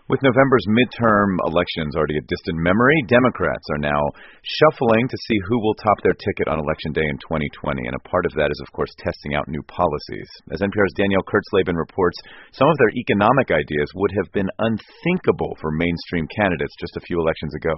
With November's midterm elections already a distant memory, Democrats are now shuffling to see who will top their ticket on Election Day in 2020, and a part of that is, of course, testing out new policies. As NPR's Danielle Kurtzleben reports, some of their economic ideas would have been unthinkable for mainstream candidates just a few elections ago.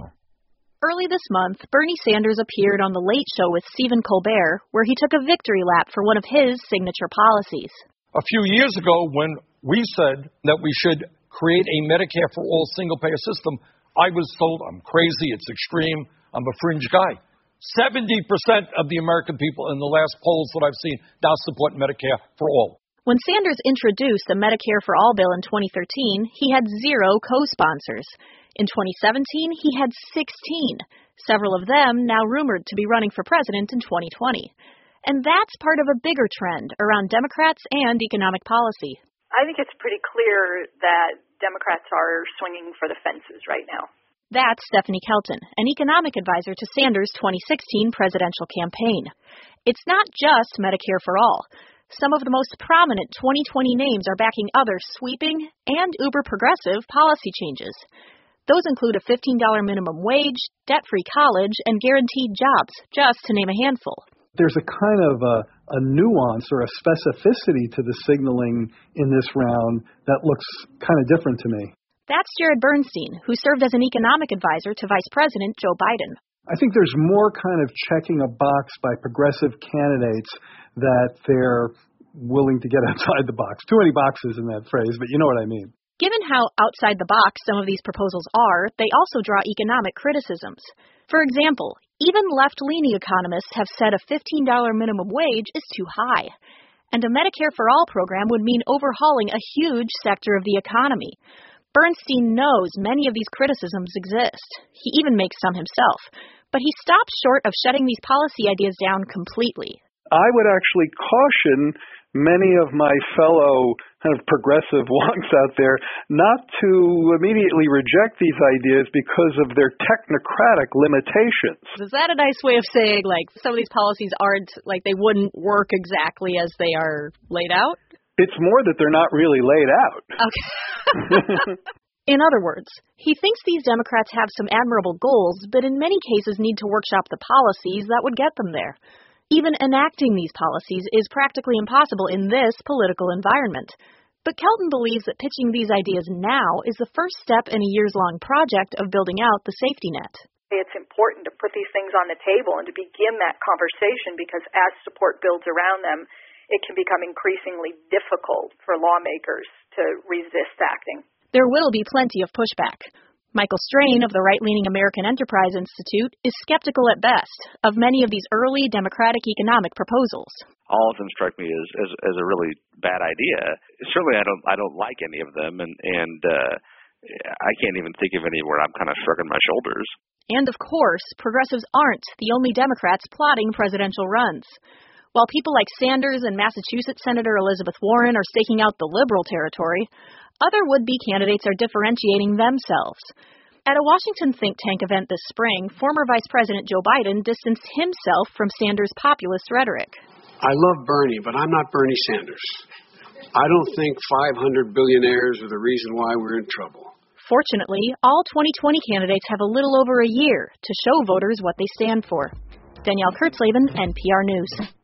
Early this month, Bernie Sanders appeared on The Late Show with Stephen Colbert, where he took a victory lap for one of his signature policies. A few years ago, when we said that we should create a Medicare for all single-payer system, I was told I'm crazy, it's extreme, I'm a fringe guy. 70% of the American people in the last polls that I've seen now support Medicare for all. When Sanders introduced the Medicare for All bill in 2013, he had 0 co-sponsors. In 2017, he had 16, several of them now rumored to be running for president in 2020. And that's part of a bigger trend around Democrats and economic policy. I think it's pretty clear that Democrats are swinging for the fences right now. That's Stephanie Kelton, an economic advisor to Sanders' 2016 presidential campaign. It's not just Medicare for All. Some of the most prominent 2020 names are backing other sweeping and uber-progressive policy changes. Those include a $15 minimum wage, debt-free college, and guaranteed jobs, just to name a handful. There's a kind of a nuance or a specificity to the signaling in this round that looks kind of different to me. That's Jared Bernstein, who served as an economic advisor to Vice President Joe Biden. I think there's more kind of checking a box by progressive candidates that they're willing to get outside the box. Too many boxes in that phrase, but you know what I mean. Given how outside the box some of these proposals are, they also draw economic criticisms. For example, even left-leaning economists have said a $15 minimum wage is too high. And a Medicare for All program would mean overhauling a huge sector of the economy. Bernstein knows many of these criticisms exist. He even makes some himself. But he stops short of shutting these policy ideas down completely. I would actually caution many of my fellow kind of progressive wonks out there not to immediately reject these ideas because of their technocratic limitations. Is that a nice way of saying, like, some of these policies aren't, like, they wouldn't work exactly as they are laid out? It's more that they're not really laid out. Okay. In other words, he thinks these Democrats have some admirable goals, but in many cases need to workshop the policies that would get them there. Even enacting these policies is practically impossible in this political environment. But Kelton believes that pitching these ideas now is the first step in a years-long project of building out the safety net. It's important to put these things on the table and to begin that conversation because as support builds around them, it can become increasingly difficult for lawmakers to resist acting. There will be plenty of pushback. Michael Strain of the right-leaning American Enterprise Institute is skeptical at best of many of these early Democratic economic proposals. All of them strike me as a really bad idea. Certainly, I don't like any of them, and I can't even think of any where I'm kind of shrugging my shoulders. And of course, progressives aren't the only Democrats plotting presidential runs. While people like Sanders and Massachusetts Senator Elizabeth Warren are staking out the liberal territory, other would-be candidates are differentiating themselves. At a Washington think tank event this spring, former Vice President Joe Biden distanced himself from Sanders' populist rhetoric. I love Bernie, but I'm not Bernie Sanders. I don't think 500 billionaires are the reason why we're in trouble. Fortunately, all 2020 candidates have a little over a year to show voters what they stand for. Danielle Kurtzleben, NPR News.